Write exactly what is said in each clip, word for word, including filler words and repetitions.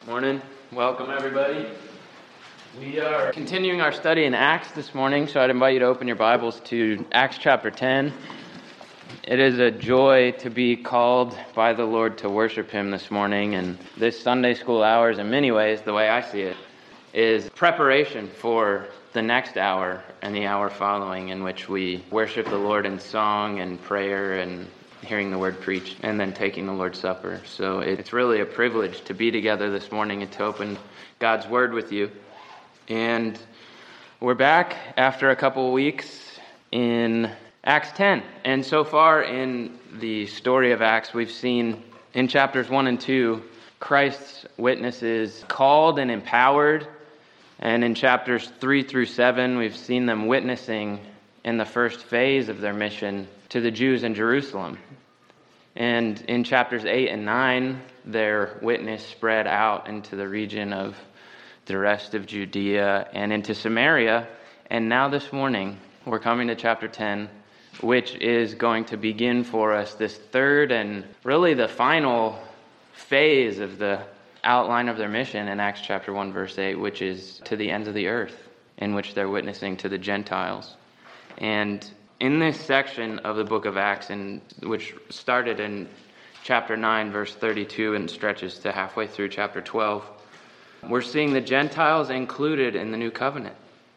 Morning. Welcome, everybody. We are continuing our study in Acts this morning, so I'd invite you to open your Bibles to Acts chapter ten. It is a joy to be called by the Lord to worship Him this morning, and this Sunday school hours, in many ways, the way I see it, is preparation for the next hour and the hour following, in which we worship the Lord in song and prayer and hearing the word preached, and then taking the Lord's Supper. So it's really a privilege to be together this morning and to open God's Word with you. And we're back after a couple of weeks in Acts ten. And so far in the story of Acts, we've seen in chapters one and two, Christ's witnesses called and empowered. And in chapters three through seven, we've seen them witnessing in the first phase of their mission to the Jews in Jerusalem. And in chapters eight and nine, their witness spread out into the region of the rest of Judea and into Samaria. And now this morning, we're coming to chapter ten, which is going to begin for us this third and really the final phase of the outline of their mission in Acts chapter one, verse eight, which is to the ends of the earth, in which they're witnessing to the Gentiles. And in this section of the book of Acts, in, which started in chapter nine, verse thirty-two, and stretches to halfway through chapter twelve, we're seeing the Gentiles included in the new covenant.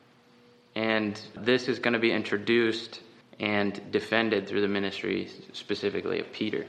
And this is going to be introduced and defended through the ministry specifically of Peter.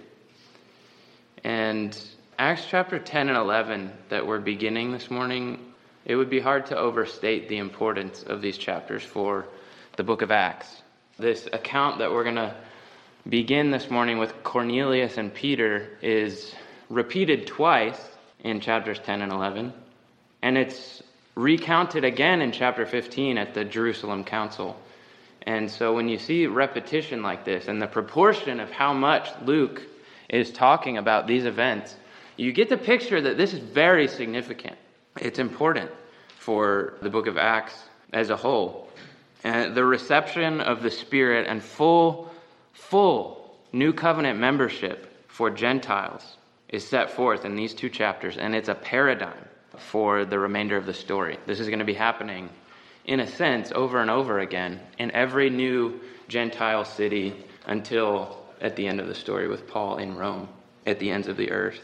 And Acts chapter ten and eleven that we're beginning this morning, it would be hard to overstate the importance of these chapters for the book of Acts. This account that we're going to begin this morning with Cornelius and Peter is repeated twice in chapters ten and eleven, and it's recounted again in chapter fifteen at the Jerusalem Council. And so when you see repetition like this and the proportion of how much Luke is talking about these events, you get the picture that this is very significant. It's important for the book of Acts as a whole. And the reception of the Spirit and full, full new covenant membership for Gentiles is set forth in these two chapters, and it's a paradigm for the remainder of the story. This is going to be happening, in a sense, over and over again in every new Gentile city until at the end of the story with Paul in Rome, at the ends of the earth.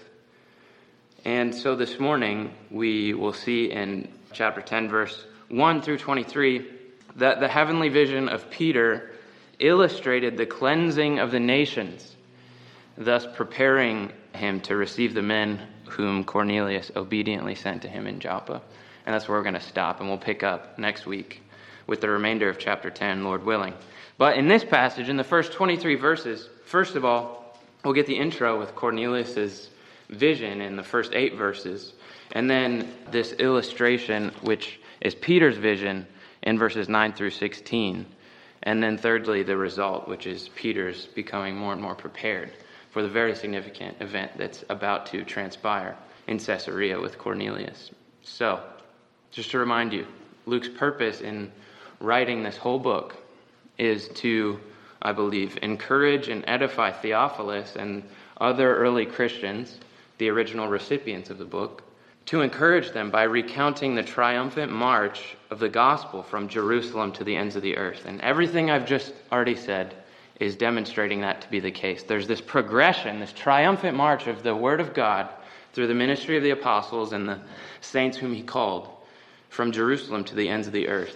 And so this morning, we will see in chapter ten, verse one through twenty-three, that the heavenly vision of Peter illustrated the cleansing of the nations, thus preparing him to receive the men whom Cornelius obediently sent to him in Joppa. And that's where we're going to stop, and we'll pick up next week with the remainder of chapter ten, Lord willing. But in this passage, in the first twenty-three verses, first of all, we'll get the intro with Cornelius's vision in the first eight verses, and then this illustration, which is Peter's vision, in verses nine through sixteen. And then thirdly, the result, which is Peter's becoming more and more prepared for the very significant event that's about to transpire in Caesarea with Cornelius. So, just to remind you, Luke's purpose in writing this whole book is to, I believe, encourage and edify Theophilus and other early Christians, the original recipients of the book, to encourage them by recounting the triumphant march of the gospel from Jerusalem to the ends of the earth. And everything I've just already said is demonstrating that to be the case. There's this progression, this triumphant march of the word of God through the ministry of the apostles and the saints whom he called from Jerusalem to the ends of the earth.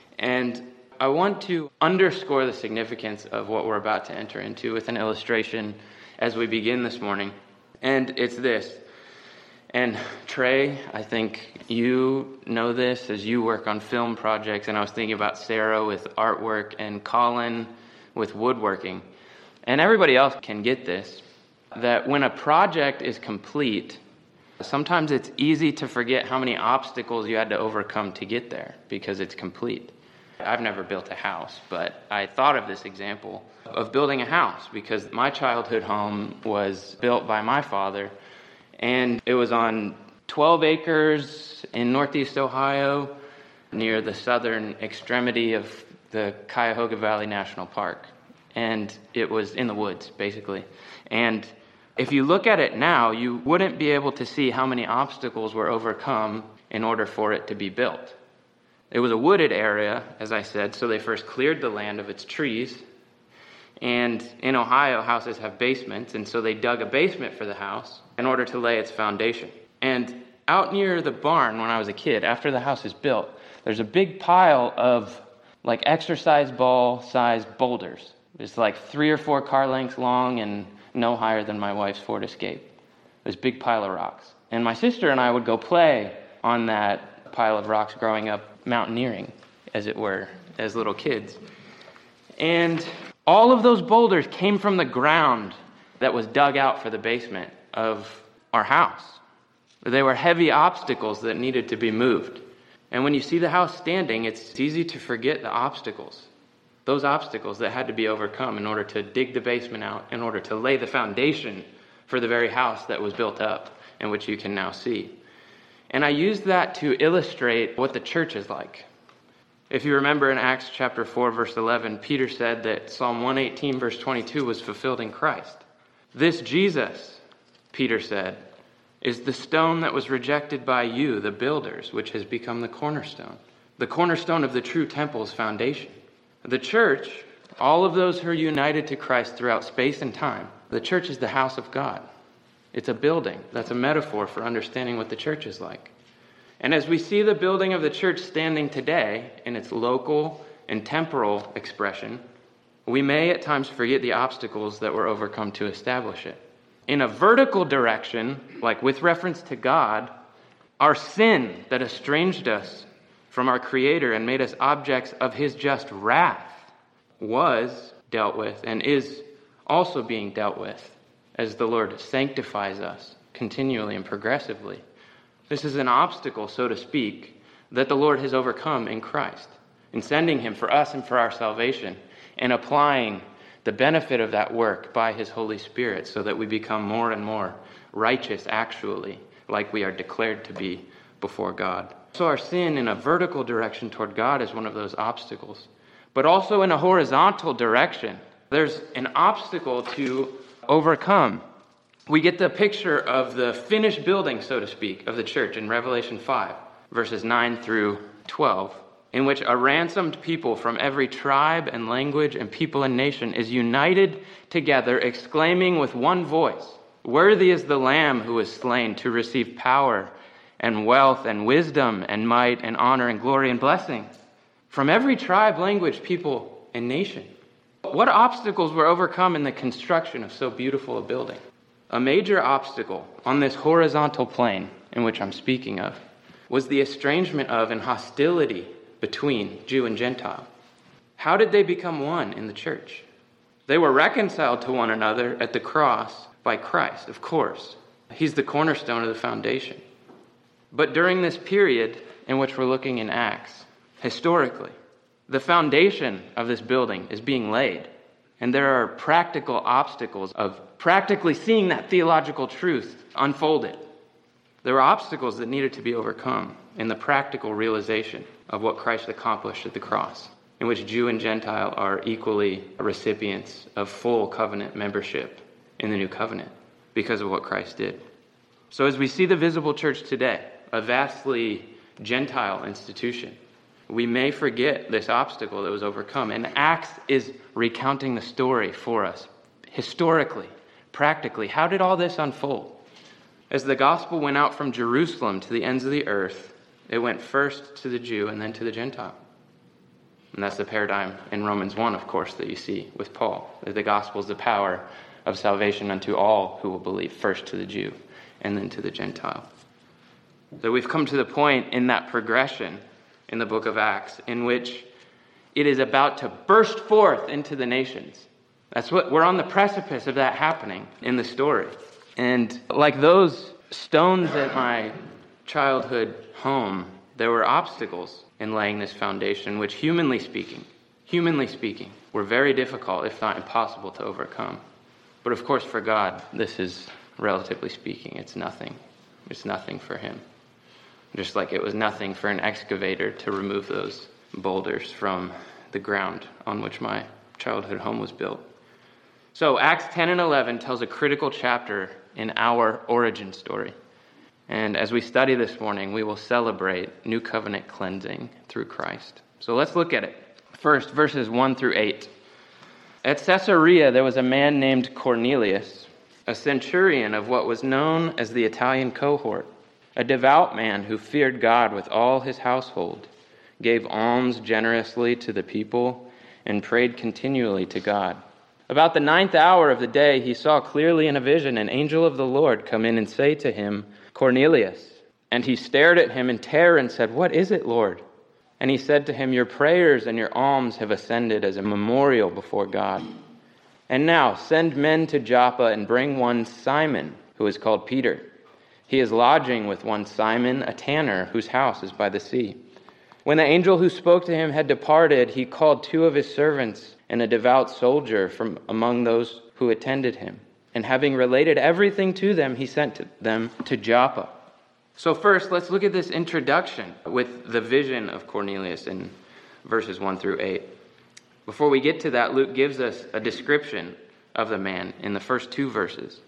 And I want to underscore the significance of what we're about to enter into with an illustration as we begin this morning. And it's this. And Trey, I think you know this as you work on film projects, and I was thinking about Sarah with artwork and Colin with woodworking. And everybody else can get this, that when a project is complete, sometimes it's easy to forget how many obstacles you had to overcome to get there because it's complete. I've never built a house, but I thought of this example of building a house because my childhood home was built by my father. And it was on twelve acres in northeast Ohio, near the southern extremity of the Cuyahoga Valley National Park. And it was in the woods, basically. And if you look at it now, you wouldn't be able to see how many obstacles were overcome in order for it to be built. It was a wooded area, as I said, so they first cleared the land of its trees. And in Ohio, houses have basements, and so they dug a basement for the house in order to lay its foundation. And out near the barn when I was a kid, after the house is built, there's a big pile of like exercise ball sized boulders. It's like three or four car lengths long and no higher than my wife's Ford Escape. This big pile of rocks. And my sister and I would go play on that pile of rocks growing up, mountaineering, as it were, as little kids. And all of those boulders came from the ground that was dug out for the basement of our house. They were heavy obstacles that needed to be moved. And when you see the house standing, it's easy to forget the obstacles. Those obstacles that had to be overcome in order to dig the basement out, in order to lay the foundation for the very house that was built up, and which you can now see. And I used that to illustrate what the church is like. If you remember in Acts chapter four, verse eleven, Peter said that Psalm one eighteen, verse twenty-two was fulfilled in Christ. This Jesus, Peter said, is the stone that was rejected by you, the builders, which has become the cornerstone, the cornerstone of the true temple's foundation. The church, all of those who are united to Christ throughout space and time, the church is the house of God. It's a building. That's a metaphor for understanding what the church is like. And as we see the building of the church standing today in its local and temporal expression, we may at times forget the obstacles that were overcome to establish it. In a vertical direction, like with reference to God, our sin that estranged us from our Creator and made us objects of His just wrath was dealt with and is also being dealt with as the Lord sanctifies us continually and progressively. This is an obstacle, so to speak, that the Lord has overcome in Christ, in sending Him for us and for our salvation, and applying the benefit of that work by His Holy Spirit so that we become more and more righteous actually, like we are declared to be before God. So our sin in a vertical direction toward God is one of those obstacles. But also in a horizontal direction, there's an obstacle to overcome. We get the picture of the finished building, so to speak, of the church in Revelation five, verses nine through twelve, in which a ransomed people from every tribe and language and people and nation is united together, exclaiming with one voice, "Worthy is the Lamb who was slain to receive power and wealth and wisdom and might and honor and glory and blessing." From every tribe, language, people, and nation. What obstacles were overcome in the construction of so beautiful a building? A major obstacle on this horizontal plane in which I'm speaking of was the estrangement of and hostility between Jew and Gentile. How did they become one in the church? They were reconciled to one another at the cross by Christ, of course. He's the cornerstone of the foundation. But during this period in which we're looking in Acts, historically, the foundation of this building is being laid. And there are practical obstacles of practically seeing that theological truth unfolded. There were obstacles that needed to be overcome in the practical realization of what Christ accomplished at the cross, in which Jew and Gentile are equally recipients of full covenant membership in the new covenant because of what Christ did. So as we see the visible church today, a vastly Gentile institution, we may forget this obstacle that was overcome. And Acts is recounting the story for us. Historically, practically, how did all this unfold? As the gospel went out from Jerusalem to the ends of the earth, it went first to the Jew and then to the Gentile. And that's the paradigm in Romans one, of course, that you see with Paul. That the gospel is the power of salvation unto all who will believe, first to the Jew and then to the Gentile. So we've come to the point in that progression in the book of Acts in which it is about to burst forth into the nations. That's what we're on the precipice of that happening in the story. And like those stones at my childhood home, there were obstacles in laying this foundation, which humanly speaking, humanly speaking, were very difficult, if not impossible, to overcome. But of course, for God, this is, relatively speaking, it's nothing. It's nothing for Him. Just like it was nothing for an excavator to remove those boulders from the ground on which my childhood home was built. So Acts ten and eleven tells a critical chapter in our origin story. And as we study this morning, we will celebrate new covenant cleansing through Christ. So let's look at it. First, verses one through eight. At Caesarea, there was a man named Cornelius, a centurion of what was known as the Italian cohort, a devout man who feared God with all his household, gave alms generously to the people, and prayed continually to God. About the ninth hour of the day, he saw clearly in a vision an angel of the Lord come in and say to him, Cornelius. And he stared at him in terror and said, What is it, Lord? And he said to him, Your prayers and your alms have ascended as a memorial before God. And now send men to Joppa and bring one Simon, who is called Peter. He is lodging with one Simon, a tanner, whose house is by the sea. When the angel who spoke to him had departed, he called two of his servants and a devout soldier from among those who attended him. And having related everything to them, he sent them to Joppa. So first, let's look at this introduction with the vision of Cornelius in verses one through eight. Before we get to that, Luke gives us a description of the man in the first two verses.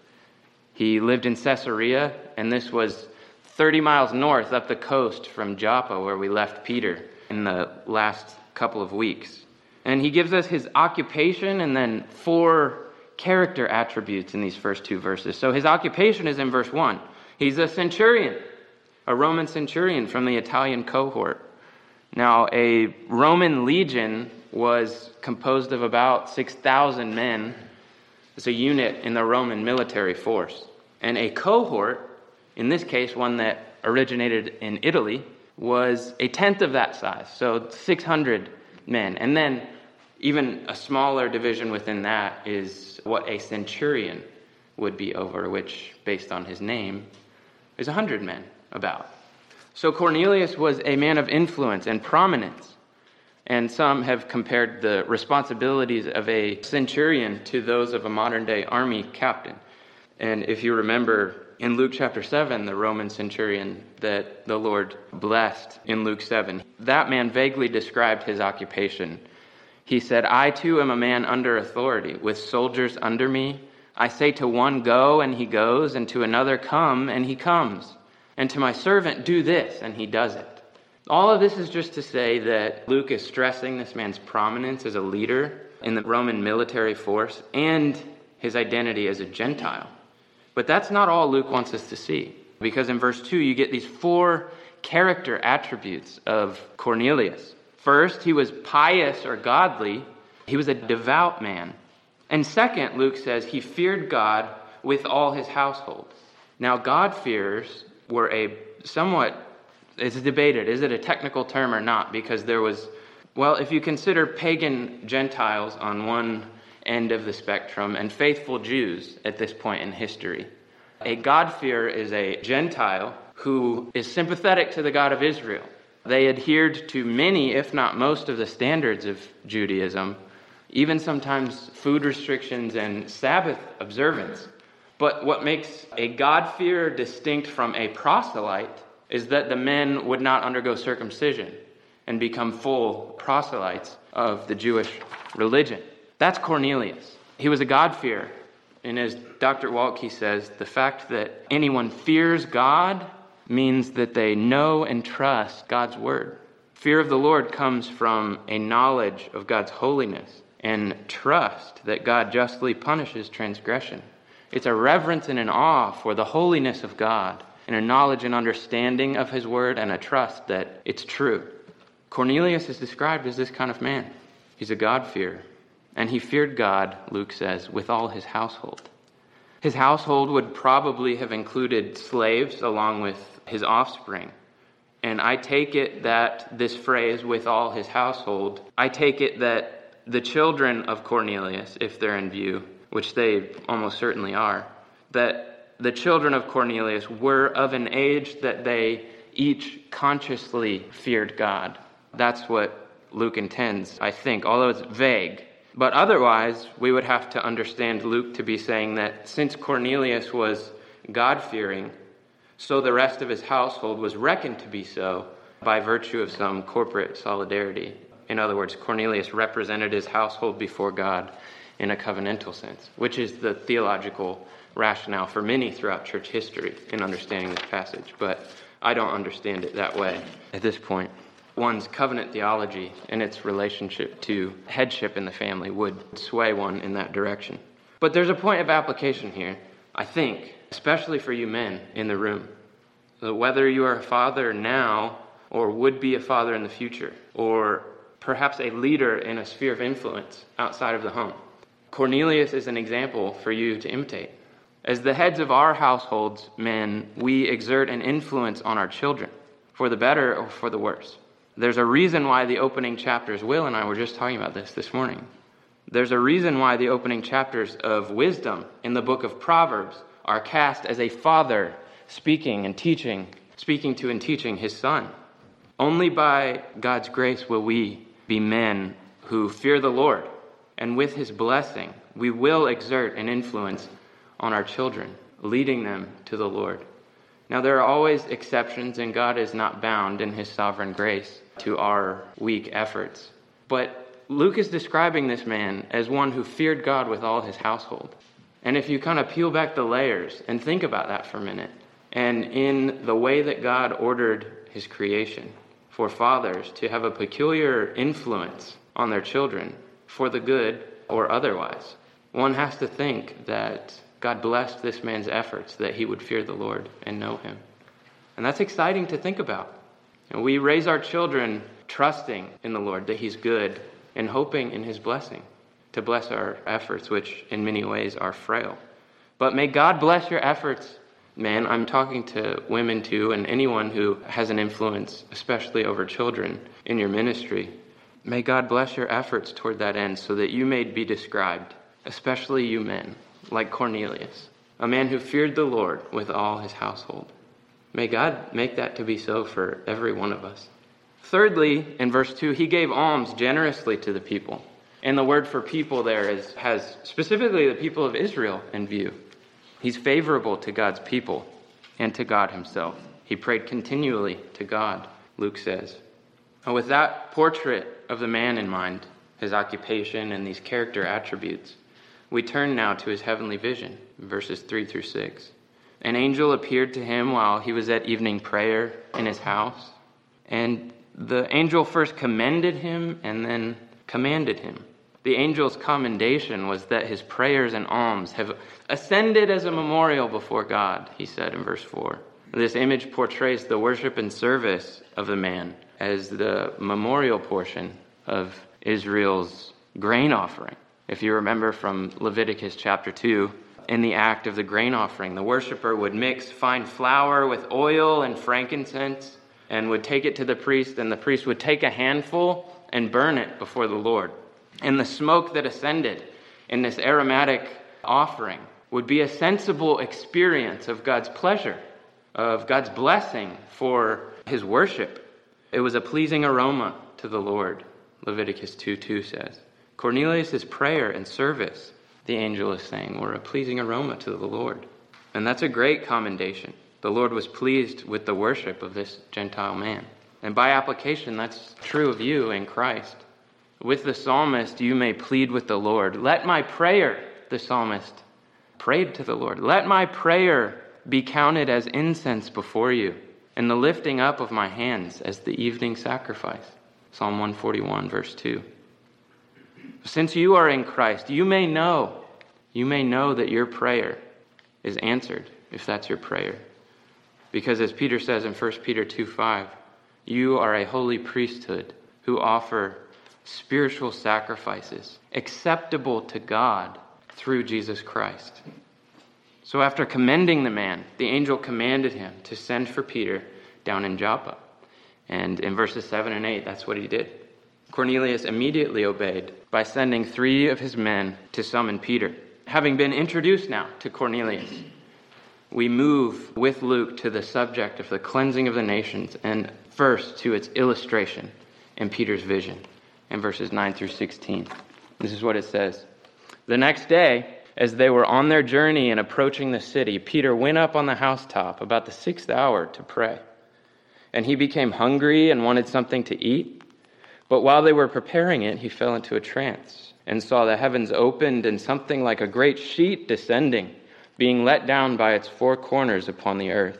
He lived in Caesarea, and this was thirty miles north up the coast from Joppa, where we left Peter in the last couple of weeks. And he gives us his occupation and then four character attributes in these first two verses. So his occupation is in verse one. He's a centurion, a Roman centurion from the Italian cohort. Now, a Roman legion was composed of about six thousand men. It's a unit in the Roman military force. And a cohort, in this case one that originated in Italy, was a tenth of that size, so six hundred men. And then even a smaller division within that is what a centurion would be over, which, based on his name, is one hundred men about. So Cornelius was a man of influence and prominence. And some have compared the responsibilities of a centurion to those of a modern-day army captain. And if you remember, in Luke chapter seven, the Roman centurion that the Lord blessed in Luke seven, that man vaguely described his occupation. He said, I too am a man under authority, with soldiers under me. I say to one, go, and he goes, and to another, come, and he comes. And to my servant, do this, and he does it. All of this is just to say that Luke is stressing this man's prominence as a leader in the Roman military force and his identity as a Gentile. But that's not all Luke wants us to see, because in verse two, you get these four character attributes of Cornelius. First, he was pious or godly. He was a devout man. And second, Luke says he feared God with all his household. Now, God-fearers were a somewhat, it's debated, is it a technical term or not? Because there was, well, if you consider pagan Gentiles on one end of the spectrum and faithful Jews at this point in history, a God-fearer is a Gentile who is sympathetic to the God of Israel. They adhered to many, if not most, of the standards of Judaism, even sometimes food restrictions and Sabbath observance. But what makes a God-fearer distinct from a proselyte is that the men would not undergo circumcision and become full proselytes of the Jewish religion. That's Cornelius. He was a God-fearer. And as Doctor Waltke says, the fact that anyone fears God means that they know and trust God's word. Fear of the Lord comes from a knowledge of God's holiness and trust that God justly punishes transgression. It's a reverence and an awe for the holiness of God, and a knowledge and understanding of his word, and a trust that it's true. Cornelius is described as this kind of man. He's a God-fearer. And he feared God, Luke says, with all his household. His household would probably have included slaves along with his offspring. And I take it that this phrase, with all his household, I take it that the children of Cornelius, if they're in view, which they almost certainly are, that the children of Cornelius were of an age that they each consciously feared God. That's what Luke intends, I think, although it's vague. But otherwise, we would have to understand Luke to be saying that since Cornelius was God-fearing, so the rest of his household was reckoned to be so by virtue of some corporate solidarity. In other words, Cornelius represented his household before God, in a covenantal sense, which is the theological rationale for many throughout church history in understanding this passage. But I don't understand it that way at this point. One's covenant theology and its relationship to headship in the family would sway one in that direction. But there's a point of application here, I think, especially for you men in the room. So whether you are a father now or would be a father in the future, or perhaps a leader in a sphere of influence outside of the home, Cornelius is an example for you to imitate. As the heads of our households, men, we exert an influence on our children, for the better or for the worse. There's a reason why the opening chapters, Will and I were just talking about this this morning. There's a reason why the opening chapters of wisdom in the book of Proverbs are cast as a father speaking and teaching, speaking to and teaching his son. Only by God's grace will we be men who fear the Lord, and with his blessing, we will exert an influence on our children, leading them to the Lord. Now, there are always exceptions, and God is not bound in his sovereign grace to our weak efforts. But Luke is describing this man as one who feared God with all his household. And if you kind of peel back the layers and think about that for a minute, and in the way that God ordered his creation for fathers to have a peculiar influence on their children for the good or otherwise, one has to think that God blessed this man's efforts that he would fear the Lord and know him. And that's exciting to think about. And we raise our children trusting in the Lord that he's good and hoping in his blessing to bless our efforts, which in many ways are frail. But may God bless your efforts, man. I'm talking to women too, and anyone who has an influence, especially over children in your ministry. May God bless your efforts toward that end so that you may be described, especially you men, like Cornelius, a man who feared the Lord with all his household. May God make that to be so for every one of us. Thirdly, in verse two, he gave alms generously to the people. And the word for people there is has specifically the people of Israel in view. He's favorable to God's people and to God himself. He prayed continually to God, Luke says. And with that portrait of the man in mind, his occupation and these character attributes, we turn now to his heavenly vision, verses three through six. An angel appeared to him while he was at evening prayer in his house. And the angel first commended him and then commanded him. The angel's commendation was that his prayers and alms have ascended as a memorial before God, he said in verse four. This image portrays the worship and service of the man as the memorial portion of Israel's grain offering. If you remember from Leviticus chapter two, in the act of the grain offering, the worshiper would mix fine flour with oil and frankincense and would take it to the priest, and the priest would take a handful and burn it before the Lord. And the smoke that ascended in this aromatic offering would be a sensible experience of God's pleasure, of God's blessing for his worship. It was a pleasing aroma to the Lord, Leviticus two two says. Cornelius' prayer and service, the angel is saying, were a pleasing aroma to the Lord. And that's a great commendation. The Lord was pleased with the worship of this Gentile man. And by application, that's true of you in Christ. With the psalmist, you may plead with the Lord. Let my prayer, the psalmist prayed to the Lord, let my prayer be counted as incense before you, and the lifting up of my hands as the evening sacrifice. Psalm one forty-one, verse two. Since you are in Christ, you may know, you may know that your prayer is answered, if that's your prayer. Because as Peter says in First Peter two five, you are a holy priesthood who offer spiritual sacrifices acceptable to God through Jesus Christ. So after commending the man, the angel commanded him to send for Peter down in Joppa. And in verses seven and eight, that's what he did. Cornelius immediately obeyed by sending three of his men to summon Peter. Having been introduced now to Cornelius, we move with Luke to the subject of the cleansing of the nations, and first to its illustration in Peter's vision in verses nine through sixteen. This is what it says. The next day, as they were on their journey and approaching the city, Peter went up on the housetop about the sixth hour to pray. And he became hungry and wanted something to eat. But while they were preparing it, he fell into a trance and saw the heavens opened and something like a great sheet descending, being let down by its four corners upon the earth.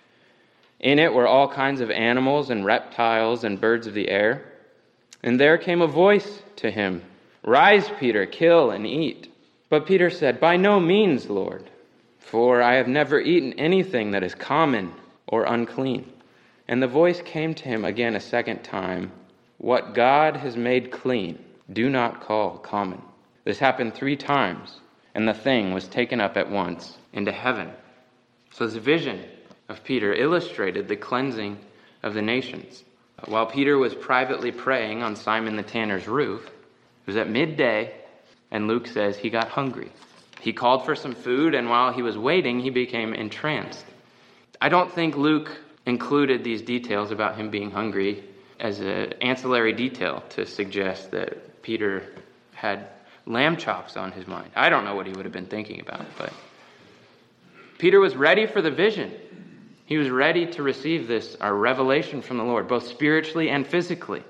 In it were all kinds of animals and reptiles and birds of the air. And there came a voice to him, "Rise, Peter, kill and eat." But Peter said, "By no means, Lord, for I have never eaten anything that is common or unclean." And the voice came to him again a second time, "What God has made clean, do not call common." This happened three times, and the thing was taken up at once into heaven. So this vision of Peter illustrated the cleansing of the nations. While Peter was privately praying on Simon the tanner's roof, it was at midday, and Luke says he got hungry. He called for some food, and while he was waiting, he became entranced. I don't think Luke included these details about him being hungry as an ancillary detail to suggest that Peter had lamb chops on his mind. I don't know what he would have been thinking about, but Peter was ready for the vision. He was ready to receive this, our revelation from the Lord, both spiritually and physically.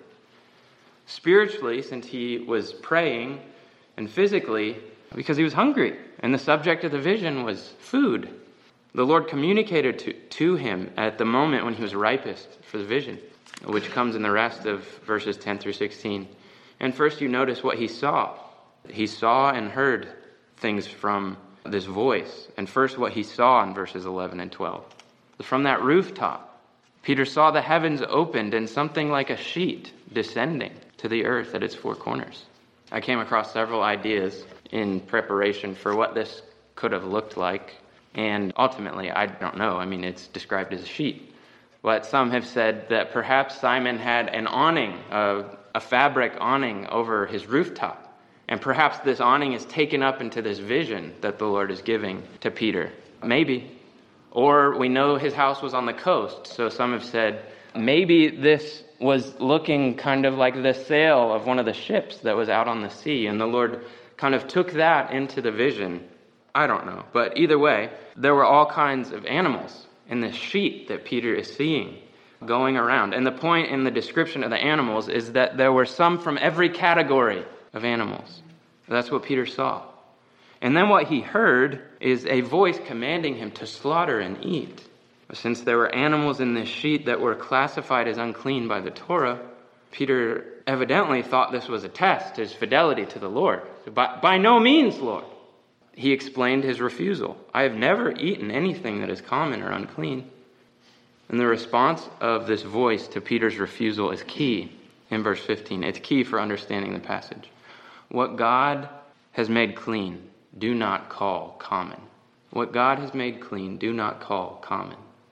Spiritually, since he was praying, and physically, because he was hungry, and the subject of the vision was food. The Lord communicated to, to him at the moment when he was ripest for the vision, which comes in the rest of verses ten through sixteen. And first you notice what he saw. He saw and heard things from this voice. And first what he saw in verses eleven and twelve. From that rooftop, Peter saw the heavens opened and something like a sheet descending to the earth at its four corners. I came across several ideas in preparation for what this could have looked like. And ultimately, I don't know. I mean, it's described as a sheet. But some have said that perhaps Simon had an awning, a, a fabric awning over his rooftop. And perhaps this awning is taken up into this vision that the Lord is giving to Peter. Maybe. Or we know his house was on the coast. So some have said maybe this was looking kind of like the sail of one of the ships that was out on the sea. And the Lord kind of took that into the vision. I don't know. But either way, there were all kinds of animals in this sheet that Peter is seeing going around. And the point in the description of the animals is that there were some from every category of animals. That's what Peter saw. And then what he heard is a voice commanding him to slaughter and eat. Since there were animals in this sheet that were classified as unclean by the Torah, Peter evidently thought this was a test, his fidelity to the Lord. By, by no means, Lord. He explained his refusal. I have never eaten anything that is common or unclean. And the response of this voice to Peter's refusal is key in verse fifteen. It's key for understanding the passage. What God has made clean, do not call common. What God has made clean, do not call common.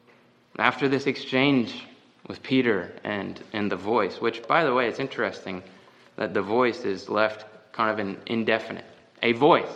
After this exchange with Peter and, and the voice, which, by the way, it's interesting that the voice is left kind of an indefinite. A voice.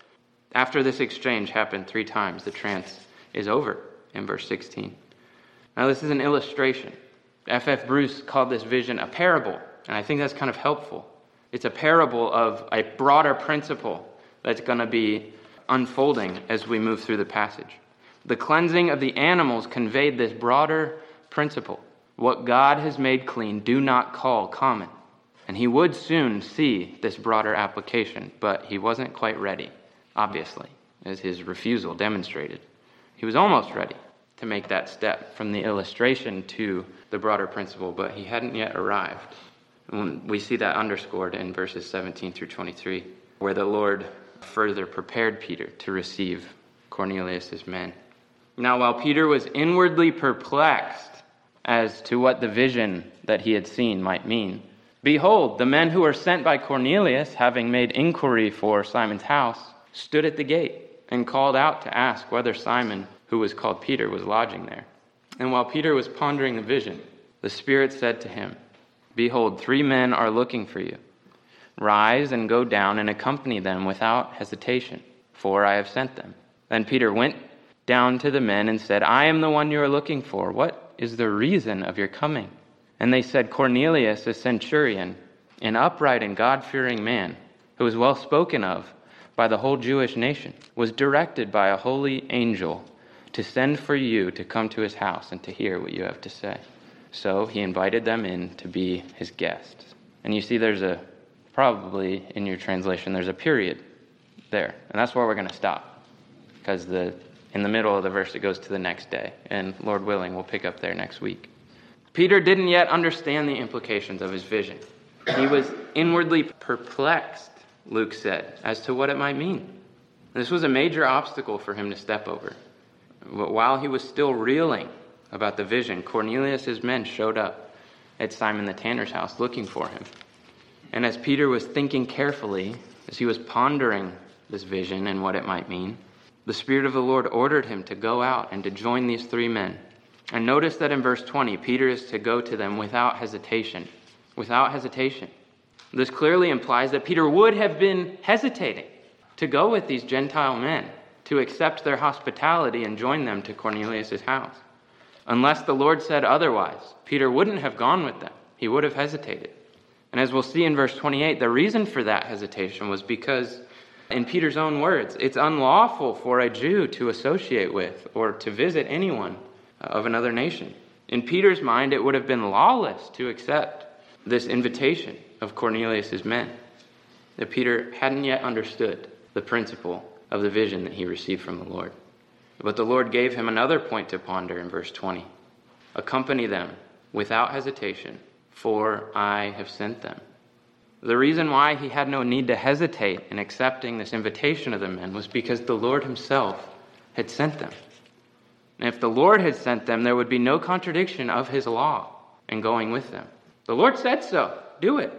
After this exchange happened three times, the trance is over in verse sixteen. Now, this is an illustration. F F Bruce called this vision a parable, and I think that's kind of helpful. It's a parable of a broader principle that's going to be unfolding as we move through the passage. The cleansing of the animals conveyed this broader principle. What God has made clean, do not call common. And he would soon see this broader application, but he wasn't quite ready, obviously, as his refusal demonstrated. He was almost ready to make that step from the illustration to the broader principle, but he hadn't yet arrived. And we see that underscored in verses seventeen through twenty-three, where the Lord further prepared Peter to receive Cornelius' men. Now, while Peter was inwardly perplexed as to what the vision that he had seen might mean, behold, the men who were sent by Cornelius, having made inquiry for Simon's house, stood at the gate and called out to ask whether Simon, who was called Peter, was lodging there. And while Peter was pondering the vision, the Spirit said to him, behold, three men are looking for you. Rise and go down and accompany them without hesitation, for I have sent them. Then Peter went down to the men and said, I am the one you are looking for. What is the reason of your coming? And they said, Cornelius, a centurion, an upright and God-fearing man, who was well spoken of by the whole Jewish nation, was directed by a holy angel to send for you to come to his house and to hear what you have to say. So he invited them in to be his guests. And you see there's a, probably in your translation, there's a period there. And that's where we're going to stop. Because the in the middle of the verse, it goes to the next day. And Lord willing, we'll pick up there next week. Peter didn't yet understand the implications of his vision. He was inwardly perplexed, Luke said, as to what it might mean. This was a major obstacle for him to step over. But while he was still reeling about the vision, Cornelius' men showed up at Simon the tanner's house looking for him. And as Peter was thinking carefully, as he was pondering this vision and what it might mean, the Spirit of the Lord ordered him to go out and to join these three men. And notice that in verse twenty, Peter is to go to them without hesitation. Without hesitation. This clearly implies that Peter would have been hesitating to go with these Gentile men, to accept their hospitality and join them to Cornelius' house. Unless the Lord said otherwise, Peter wouldn't have gone with them. He would have hesitated. And as we'll see in verse twenty-eight, the reason for that hesitation was because, in Peter's own words, it's unlawful for a Jew to associate with or to visit anyone of another nation. In Peter's mind, it would have been lawless to accept this invitation of Cornelius' men. That Peter hadn't yet understood the principle of the vision that he received from the Lord. But the Lord gave him another point to ponder in verse twenty. Accompany them without hesitation, for I have sent them. The reason why he had no need to hesitate in accepting this invitation of the men was because the Lord himself had sent them. And if the Lord had sent them, there would be no contradiction of his law in going with them. The Lord said so. Do it.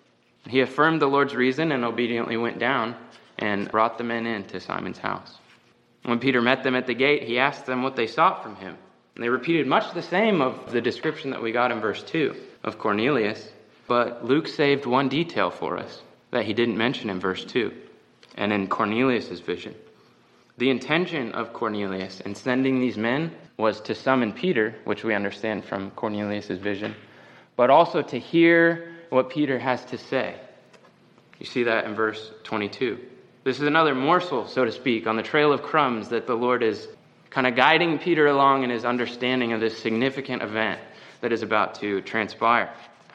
He affirmed the Lord's reason and obediently went down and brought the men in to Simon's house. When Peter met them at the gate, he asked them what they sought from him. And they repeated much the same of the description that we got in verse two of Cornelius. But Luke saved one detail for us that he didn't mention in verse two and in Cornelius' vision. The intention of Cornelius in sending these men was to summon Peter, which we understand from Cornelius' vision, but also to hear what Peter has to say. You see that in verse twenty-two. This is another morsel, so to speak, on the trail of crumbs that the Lord is kind of guiding Peter along in his understanding of this significant event that is about to transpire.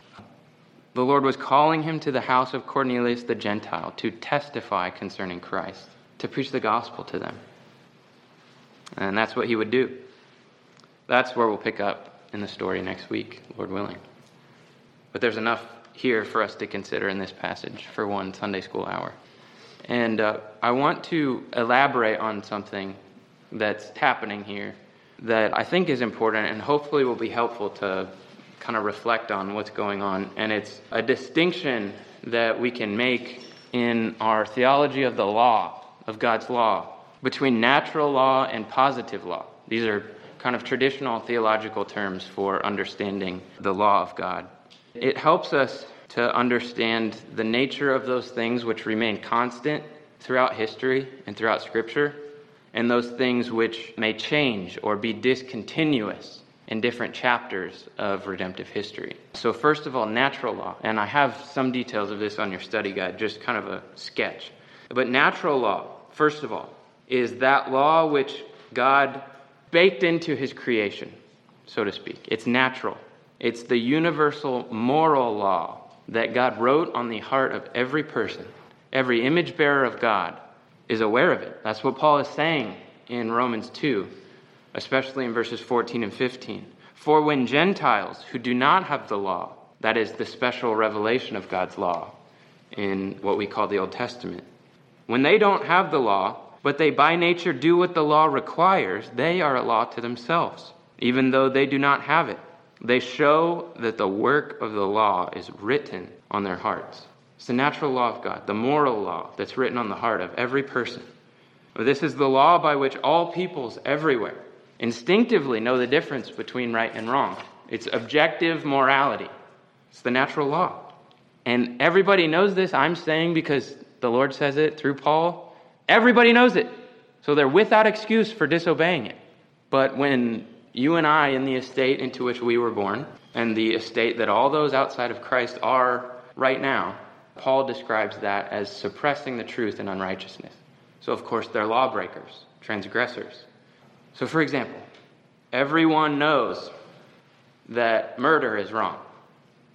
The Lord was calling him to the house of Cornelius the Gentile to testify concerning Christ, to preach the gospel to them. And that's what he would do. That's where we'll pick up in the story next week, Lord willing. But there's enough here for us to consider in this passage for one Sunday school hour. And uh, I want to elaborate on something that's happening here that I think is important and hopefully will be helpful to kind of reflect on what's going on. And it's a distinction that we can make in our theology of the law, of God's law, between natural law and positive law. These are kind of traditional theological terms for understanding the law of God. It helps us to understand the nature of those things which remain constant throughout history and throughout Scripture, and those things which may change or be discontinuous in different chapters of redemptive history. So first of all, natural law, and I have some details of this on your study guide, just kind of a sketch. But natural law, first of all, is that law which God baked into his creation, so to speak. It's natural. It's the universal moral law that God wrote on the heart of every person. Every image bearer of God is aware of it. That's what Paul is saying in Romans two, especially in verses fourteen and fifteen. For when Gentiles who do not have the law, that is the special revelation of God's law in what we call the Old Testament, when they don't have the law, but they by nature do what the law requires, they are a law to themselves, even though they do not have it. They show that the work of the law is written on their hearts. It's the natural law of God, the moral law that's written on the heart of every person. This is the law by which all peoples everywhere instinctively know the difference between right and wrong. It's objective morality. It's the natural law. And everybody knows this, I'm saying, because the Lord says it through Paul. Everybody knows it. So they're without excuse for disobeying it. But when you and I, in the estate into which we were born, and the estate that all those outside of Christ are right now, Paul describes that as suppressing the truth in unrighteousness. So, of course, they're lawbreakers, transgressors. So, for example, everyone knows that murder is wrong.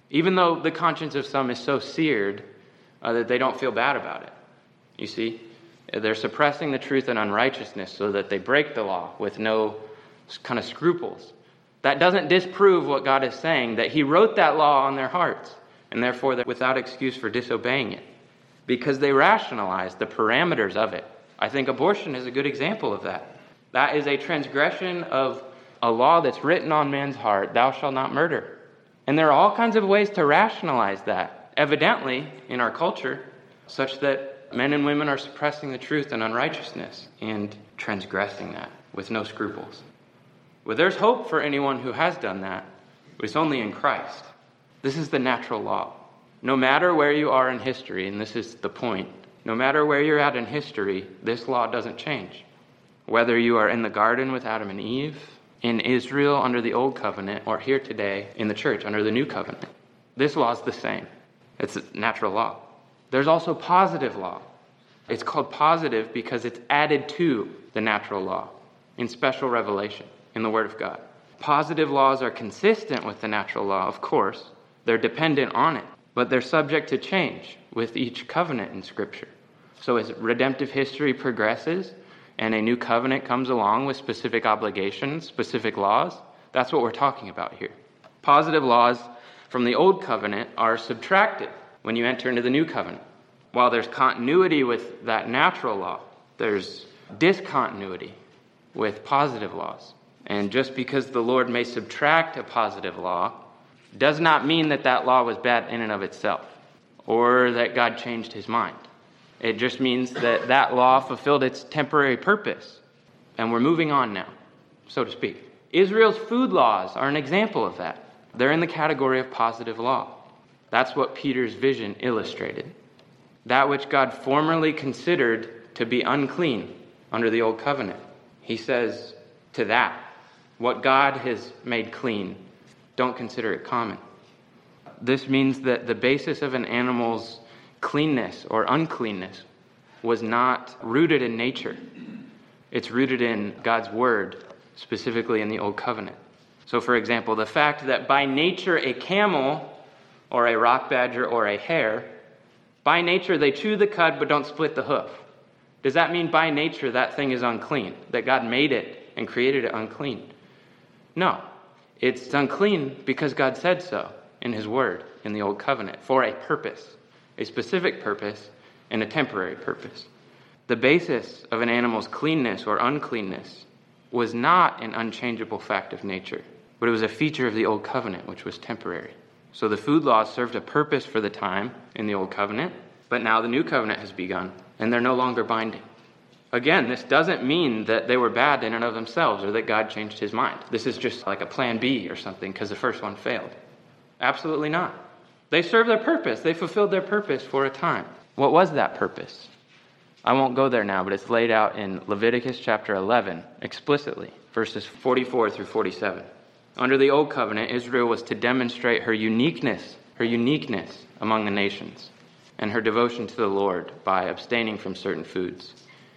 even though the conscience of some is so seared uh, that they don't feel bad about it. You see, they're suppressing the truth in unrighteousness so that they break the law with no kind of scruples. That doesn't disprove what God is saying, that he wrote that law on their hearts, and therefore they're without excuse for disobeying it, because they rationalize the parameters of it. I think abortion is a good example of that. That is a transgression of a law that's written on man's heart, thou shalt not murder. And there are all kinds of ways to rationalize that, evidently, in our culture, such that men and women are suppressing the truth in unrighteousness and transgressing that with no scruples. Well, there's hope for anyone who has done that, but it's only in Christ. This is the natural law. No matter where you are in history, and this is the point, no matter where you're at in history, this law doesn't change. Whether you are in the garden with Adam and Eve, in Israel under the Old Covenant, or here today in the church under the New Covenant, this law is the same. It's a natural law. There's also positive law. It's called positive because it's added to the natural law in special revelation in the Word of God. Positive laws are consistent with the natural law, of course. They're dependent on it, but they're subject to change with each covenant in Scripture. So as redemptive history progresses and a new covenant comes along with specific obligations, specific laws, that's what we're talking about here. Positive laws from the Old Covenant are subtracted when you enter into the New Covenant. While there's continuity with that natural law, there's discontinuity with positive laws. And just because the Lord may subtract a positive law does not mean that that law was bad in and of itself, or that God changed his mind. It just means that that law fulfilled its temporary purpose, and we're moving on now, so to speak. Israel's food laws are an example of that. They're in the category of positive law. That's what Peter's vision illustrated. That which God formerly considered to be unclean under the Old Covenant. He says to that, what God has made clean, don't consider it common. This means that the basis of an animal's cleanness or uncleanness was not rooted in nature. It's rooted in God's word, specifically in the Old Covenant. So, for example, the fact that by nature a camel or a rock badger or a hare, by nature they chew the cud but don't split the hoof. Does that mean by nature that thing is unclean, that God made it and created it unclean? No. It's unclean because God said so in his word in the Old Covenant for a purpose, a specific purpose and a temporary purpose. The basis of an animal's cleanness or uncleanness was not an unchangeable fact of nature, but it was a feature of the Old Covenant, which was temporary. So the food laws served a purpose for the time in the Old Covenant, but now the New Covenant has begun, and they're no longer binding. Again, this doesn't mean that they were bad in and of themselves or that God changed his mind. This is just like a plan B or something because the first one failed. Absolutely not. They served their purpose. They fulfilled their purpose for a time. What was that purpose? I won't go there now, but it's laid out in Leviticus chapter eleven explicitly, verses forty-four through forty-seven. Under the Old Covenant, Israel was to demonstrate her uniqueness, her uniqueness among the nations, and her devotion to the Lord by abstaining from certain foods.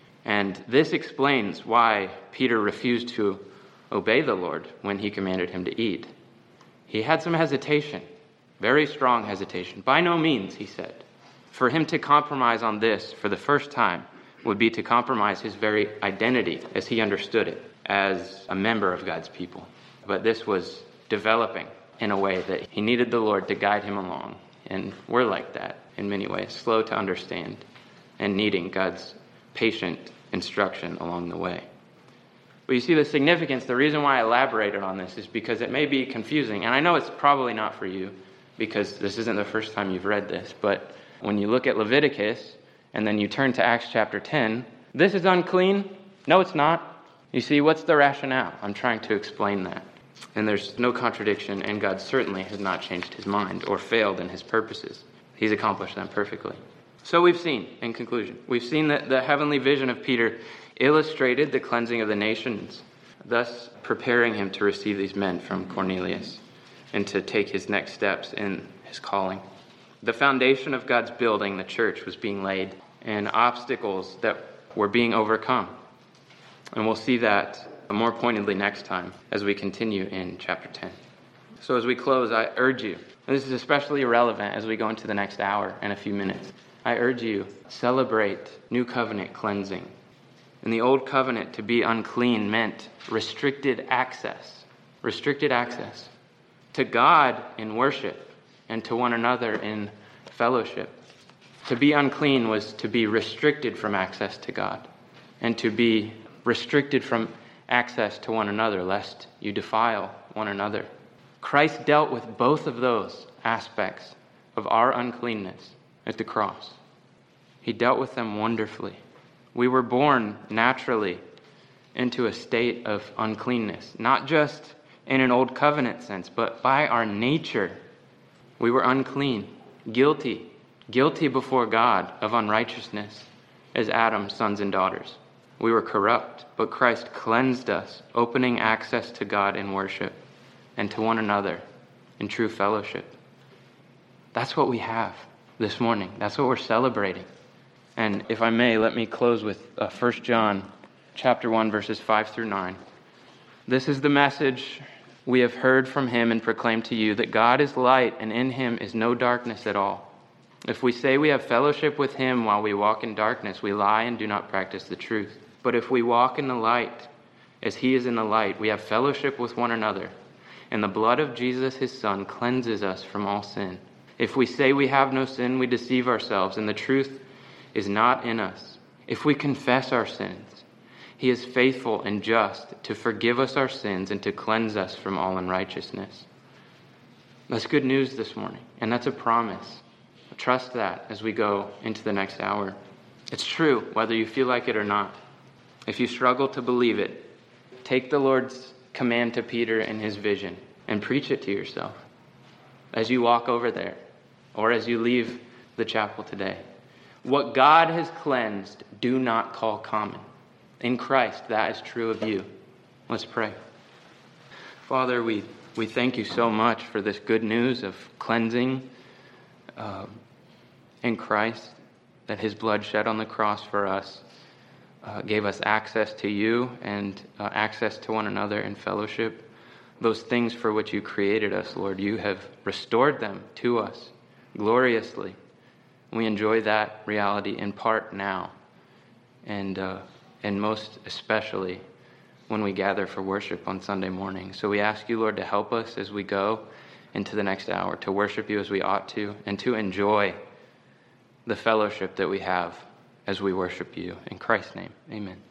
And this explains why Peter refused to obey the Lord when he commanded him to eat. He had some hesitation, very strong hesitation. By no means, he said. For him to compromise on this for the first time would be to compromise his very identity as he understood it as a member of God's people. But this was developing in a way that he needed the Lord to guide him along. And we're like that in many ways, slow to understand and needing God's patient instruction along the way. But you see the significance, the reason why I elaborated on this is because it may be confusing. And I know it's probably not for you because this isn't the first time you've read this. But when you look at Leviticus and then you turn to Acts chapter ten, this is unclean. No, it's not. You see, what's the rationale? I'm trying to explain that. And there's no contradiction, and God certainly has not changed his mind or failed in his purposes. He's accomplished them perfectly. So we've seen, in conclusion, we've seen that the heavenly vision of Peter illustrated the cleansing of the nations, thus preparing him to receive these men from Cornelius and to take his next steps in his calling. The foundation of God's building, the church, was being laid, and obstacles that were being overcome. And we'll see that more pointedly next time as we continue in chapter ten. So as we close, I urge you, and this is especially relevant as we go into the next hour and a few minutes, I urge you, celebrate New Covenant cleansing. In the Old Covenant, to be unclean meant restricted access, restricted access to God in worship and to one another in fellowship. To be unclean was to be restricted from access to God and to be restricted from access to one another, lest you defile one another. Christ dealt with both of those aspects of our uncleanness at the cross. He dealt with them wonderfully. We were born naturally into a state of uncleanness, not just in an old covenant sense, but by our nature. We were unclean, guilty, guilty before God of unrighteousness as Adam's sons and daughters. We were corrupt, but Christ cleansed us, opening access to God in worship and to one another in true fellowship. That's what we have this morning. That's what we're celebrating. And if I may, let me close with uh, First John chapter one, verses five through nine. This is the message we have heard from him and proclaimed to you, that God is light and in him is no darkness at all. If we say we have fellowship with him while we walk in darkness, we lie and do not practice the truth. But if we walk in the light, as he is in the light, we have fellowship with one another. And the blood of Jesus, his Son, cleanses us from all sin. If we say we have no sin, we deceive ourselves, and the truth is not in us. If we confess our sins, he is faithful and just to forgive us our sins and to cleanse us from all unrighteousness. That's good news this morning, and that's a promise. Trust that as we go into the next hour. It's true, whether you feel like it or not. If you struggle to believe it, take the Lord's command to Peter in his vision and preach it to yourself as you walk over there or as you leave the chapel today. What God has cleansed, do not call common. In Christ, that is true of you. Let's pray. Father, we, we thank you so much for this good news of cleansing uh, in Christ, that his blood shed on the cross for us uh, gave us access to you and uh, access to one another in fellowship. Those things for which you created us, Lord, you have restored them to us gloriously. We enjoy that reality in part now, and uh, and most especially when we gather for worship on Sunday morning. So we ask you, Lord, to help us as we go into the next hour, to worship you as we ought to, and to enjoy the fellowship that we have as we worship you. In Christ's name, amen.